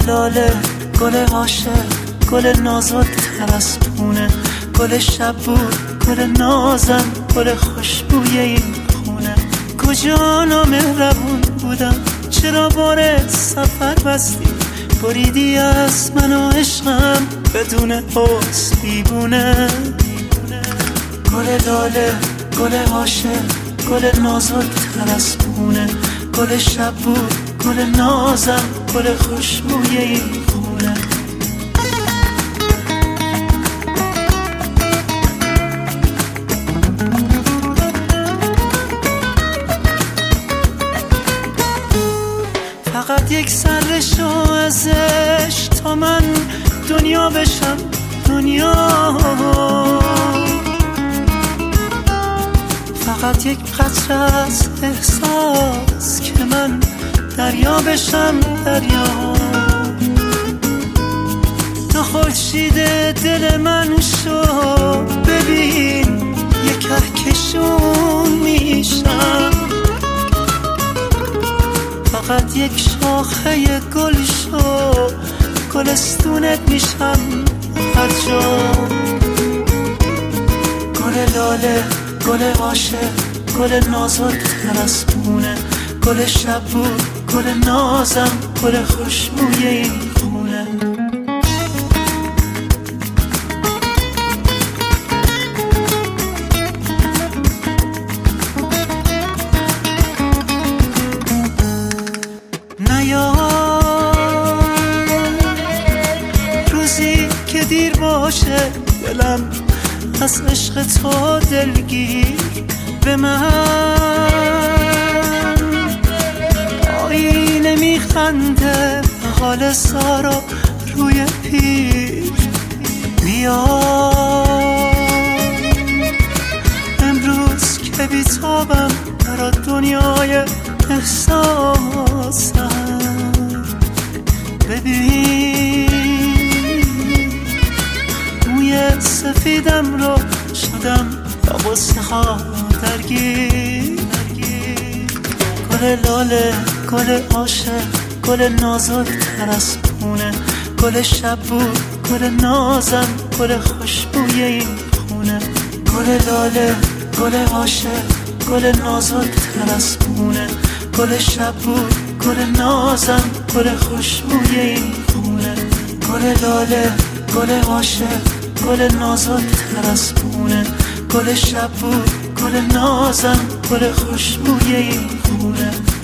لاله، گل عاشق، گل نازک تر از پونه، گل شب بود، گل نازم، گل خوشبوی این خونه. کجا نامهربون بودم، چرا بار سفر بستی، بریدی از من و عشقم بدون حس بیبونه. گل لاله، گل عاشق، گل نازک تر از پونه، گل شب بود، گل نازم، گل خوشبوی این خونه. فقط یک سر شو ازش تا من دنیا بشم دنیا، فقط یک قطره از احساس که من دریا بشم دریا. تو خورشید دل من شو، ببین یک کهکشون میشم، فقط یک شاخه گل شو، گلستونت میشم هر جا. گل لاله، گل عاشق، گل نازک تر از پونه، گل شب بود، گل نازم، گل خوشبوی این خونه. روزی که دیر باشه دلم از عشق تو دلگیر، به من آینه میخنده حال سارا روی پیر. بیا امروز که بیتابم برا دنیای احساسم، ببین موی سفیدم رو شدم با غصه ها درگیر. گل لاله، گل عاشق، گل نازک تر از پونه، گل شب بود، گل نازم، گل خوشبوی این خونه. گل لاله، گل عاشق، گل نازک تر از پونه، گل شب بود، گل نازم، گل خوشبوی این خونه. گل لاله، گل عاشق، گل نازک تر از پونه، گل شب بود، گل نازم، گل خوشبوی این خونه.